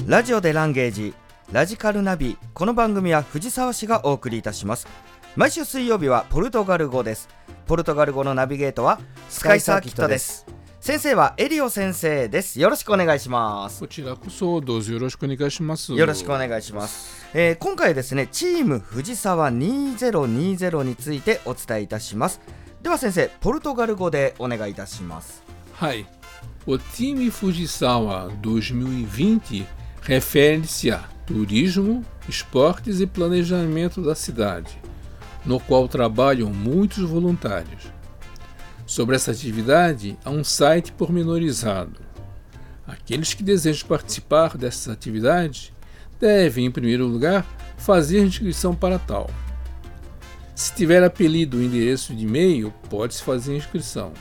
ラジオでランゲージラジカルナビ。この番組は藤沢市がお送りいたします。毎週水曜日はポルトガル語です。ポルトガル語のナビゲートはスカイサーキットです。先生はエリオ先生です。よろしくお願いします。 こちらこそどうぞよろしくお願いします。 よろしくお願いします。今回ですね、チーム藤沢2020についてお伝えいたします。では先生、ポルトガル語でお願いいたします。 はい。O time Fujisawa 2020 refere-se a turismo, esportes e planejamento da cidade, no qual trabalham muitos voluntários. Sobre essa atividade, há um site pormenorizado. Aqueles que desejam participar dessas atividades devem, em primeiro lugar, fazer inscrição para tal. Se tiver apelido ou endereço de e-mail, pode-se fazer inscrição.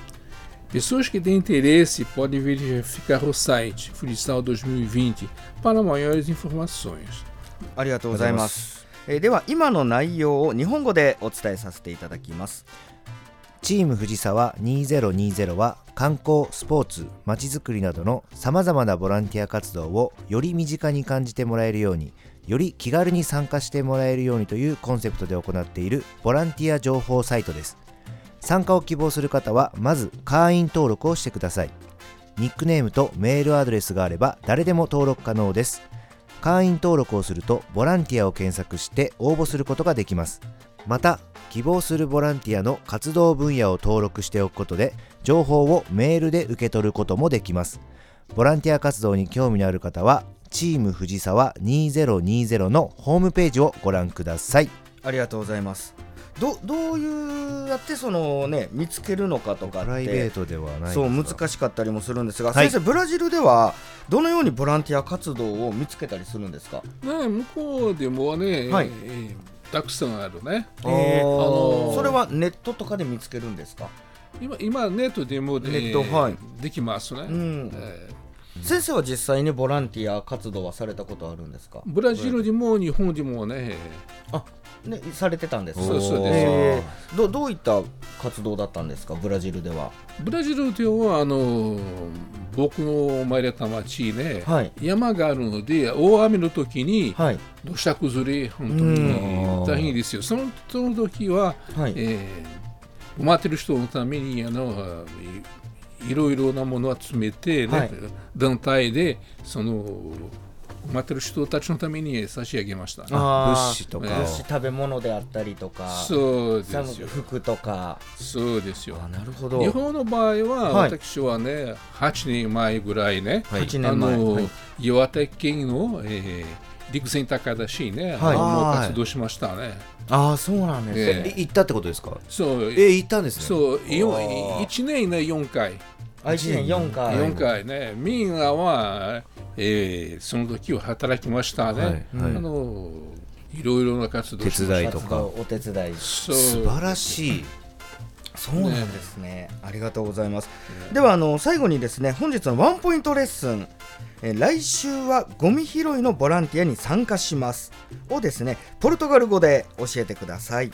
Pessoas que têm interesse podem verificar o site Fujisawa 2020 para maiores informações. ありがとうございます。では今の内容を日本語でお伝えさせていただきます。 チーム藤沢2020は観光、スポーツ、まちづくりなどのさまざまなボランティア活動をより身近に感じてもらえるように、より気軽に参加してもらえるようにというコンセプトで行っているボランティア情報サイトです。参加を希望する方はまず会員登録をしてください。ニックネームとメールアドレスがあれば誰でも登録可能です。会員登録をするとボランティアを検索して応募することができます。また希望するボランティアの活動分野を登録しておくことで情報をメールで受け取ることもできます。ボランティア活動に興味のある方はチーム藤沢2020のホームページをご覧ください。 ありがとうございます。どういうやってそのね見つけるのかとかってプライベートではないですそう難しかったりもするんですが、はい、先生ブラジルではどのようにボランティア活動を見つけたりするんですか？ ね、向こうでもね、 はいたくさんあるね。 それはネットとかで見つけるんですか？ 今ネットでもはい、 できますね。 先生は実際にボランティア活動はされたことあるんですか？ ブラジルでも日本でもね。 ね、されてたんですか？ そうです。 どういった活動だったんですか？ブラジルでは。 ブラジルでは僕の生まれた町ね、はい、山があるので大雨の時に土砂崩れ本当に大変ですよ。その時は、はい、困ってる人のためにいろいろなものを集めて、ねはい、団体で待ってる人たちのために差し上げました。 物資とか、物資食べ物であったりとか、 そうですよ。 服とか、 そうですよ。 なるほど。 日本の場合は、はい、私はね8年前ぐらいね、はい、岩手県の、陸前高田市ね、もう活動しましたね。 そうなんですね。 行ったってことですか？ そう。 行ったんですね。 そう、1年ね4回。 1年4回。 4回ね、みんなはその時は働きましたね。いろいろな活動手伝いとかお手伝い。 素晴らしい。 そうなんですね。ありがとうございます。では最後にですね、本日のワンポイントレッスン、来週はゴミ拾いのボランティアに参加しますをですね、ポルトガル語で教えてください。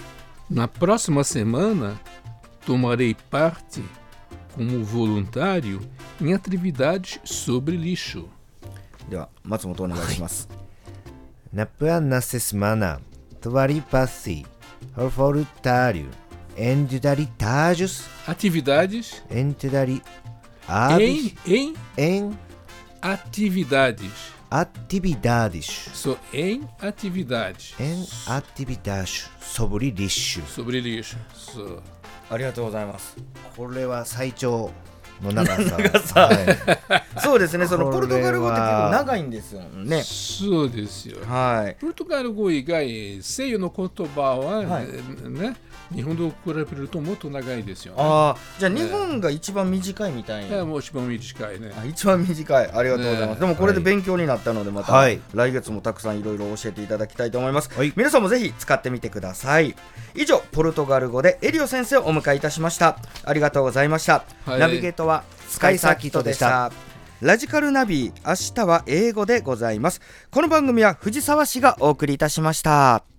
Na próxima semana tomarei parte como voluntário em atividades sobre lixo。 では松本お願いします。 Na próxima semana tomarei parte como voluntário em atividades sobre lixo。 ありがとうございます。 これは最長の長さ。 はい、そうですね。そのポルトガル語って結構長いんですよね。 そうですよ。 はい。 ポルトガル語以外西洋の言葉は、ね、日本と比べるともっと長いですよね。 じゃあ日本が一番短いみたいな。 もう一番短いね。 一番短い。ありがとうございます。でもこれで勉強になったのでまた、来月もたくさんいろいろ教えていただきたいと思います。皆さんもぜひ使ってみてください。以上ポルトガル語でエリオ先生をお迎えいたしました。ありがとうございました。ナビゲートはスカイサーキットでした。ラジカルナビ、明日は英語でございます。この番組は藤沢市がお送りいたしました。